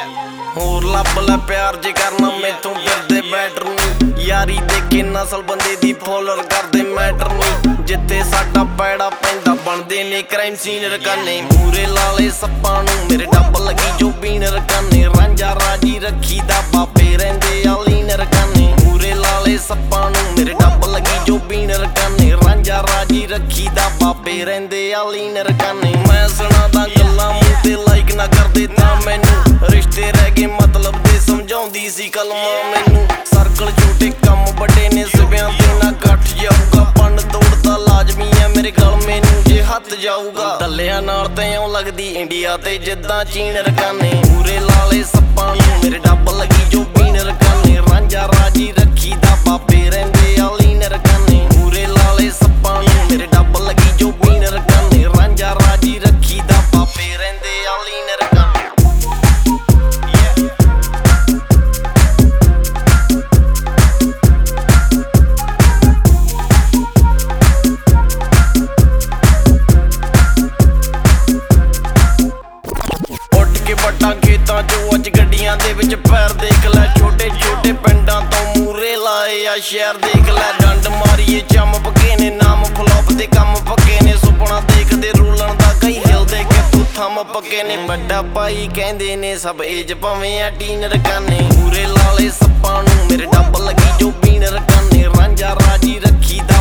ਹੋਰ ਲੱਭ ਲੈ ਪਿਆਰ ਜੇ ਕਰਨਾ ਮੈਥੋਂ ਫਿਰਦੇ ਬੈਟਰ ਨੂੰ ਯਾਰੀ ਦੇ ਕੇ ਨਸਲ ਬੰਦੇ ਦੀ ਫੋਲਰ ਕਰਦੇ ਮੈਟਰ ਨੂੰ ਜਿੱਥੇ ਸਾਡਾ ਪੈੜਾ ਪੈਂਦਾ ਬਣਦੇ ਨੇ ਕ੍ਰਾਈਮ ਸੀਨ ਰਕਾਨੇ ਮੂਰੇ ਲਾਲੇ ਸੱਪਾਂ ਨੂੰ ਮੇਰੇ ਡੱਬ ਲੱਗੀ ਜੋ ਪੀਣ ਰਕਾਨੇ ਰਾਂਝਾ ਰਾਜੀ ਰੱਖੀ ਦਾ ਬਾਪੇ ਰਹਿੰਦੇ ਆ ਲੀਨ ਰਕਾਨੇ ਮੂਰੇ ਲਾਲੇ ਸੱਪਾਂ ਨੂੰ ਮੇਰੇ ਡੱਬ ਲੱਗੀ ਜੋ ਪੀਣ ਰਕਾਨੇ ਰਾਂਝਾ ਰਾਜੀ ਰੱਖੀ ਦਾ ਬਾਪੇ ਰਹਿੰਦੇ ਆ ਲੀਨ ਰਕਾਨੇ ਮੈਂ ਸੁਣਾਦਾ ਗੱਲਾਂ ਮੂੰਹ ਤੇ ਲਾਈਕ ਨਾ ਕਰਦੇ ਤਾਂ ਮੈਨੂੰ ਰਿਸ਼ਤੇ ਰਹਿ ਗਏ ਮਤਲਬ ਦੇ ਸਮਝਾਉਂਦੀ ਸੀ ਕਲਮਾਂ ਮੈਨੂੰ ਸਰਕਲ ਛੋਟੇ ਕੰਮ ਵੱਡੇ ਨੇ ਸਿਵਿਆਂ ਤੇ ਨਾ ਗੱਠ ਜਾਊਗਾ ਪੰਨ ਤੋੜਦਾ ਲਾਜ਼ਮੀ ਆ ਮੇਰੇ ਗਲ ਮੈਨੂੰ ਜੇ ਹੱਥ ਜਾਊਗਾ ਦੱਲਿਆਂ ਨਾਲ ਤੇ ਇਉਂ ਲੱਗਦੀ ਇੰਡੀਆ ਤੇ ਜਿੱਦਾਂ ਚੀਨ ਰਕਾਨੇ ਮੂਰੇ ਲਾਲੇ ਸੱਪਾਂ ਨੂੰ ਮੇਰੇ ਡੱਬ ਲੱਗੀ ਜੋ ਪੀਣ ਰਕਾਨੇ ਰਾਂਝਾ ਰਾਜੀ ਰੱਖੀ ਦਾ ਬਾਪੇ ਰਹਿੰਦੇ ਆ ਲੀਨ ਰਕਾਨੇ ਮੂਰੇ ਲਾਲੇ ਸੱਪਾਂ ਨੂੰ ਮੇਰੇ ਡੱਬ ਲੱਗੀ ਜੋ ਪੀਣ ਰਕਾਨੇ ਰਾਂਝਾ ਰਾਜੀ ਰੱਖੀ ਦਾ ਬਾਪੇ ਰਹਿੰਦੇ ਆ ਲੀਨ ਰਕਾਨੇ ਖੇਤਾਂ ਚੋਂ ਅੱਜ ਗੱਡੀਆਂ ਦੇ ਵਿੱਚ ਪੈਰ ਦੇਖ ਲੈ ਛੋਟੇ ਛੋਟੇ ਪਿੰਡਾਂ ਤੋਂ ਮੂਰੇ ਲਾਏ ਆ ਸ਼ਹਿਰ ਦੇਖ ਲੈ ਡੰਡ ਮਾਰੀਏ ਚੰਮ ਪੱਕੇ ਨੇ ਨਾਮ ਫਲੋਪ ਦੇ ਕੰਮ ਪੱਕੇ ਨੇ ਸੁਪਨਾ ਦੇਖਦੇ ਰੋਲਣ ਦਾ ਕਈ ਹਿਲਦੇ ਕਿ ਤੂੰ ਥੰਮ ਪੱਕੇ ਨੇ ਵੱਡਾ ਭਾਈ ਕਹਿੰਦੇ ਨੇ ਸਭ ਏਜ ਭਾਵੇਂ ਆ ਟੀਨ ਰਕਾਨੇ ਮੂਰੇ ਲਾਲੇ ਸੱਪਾਂ ਨੂੰ ਮੇਰੇ ਡੱਬ ਲੱਗੀ ਜੋ ਪੀਣ ਰਕਾਨੇ ਰਾਂਝਾ ਰਾਜੀ ਰੱਖੀ ਦਾ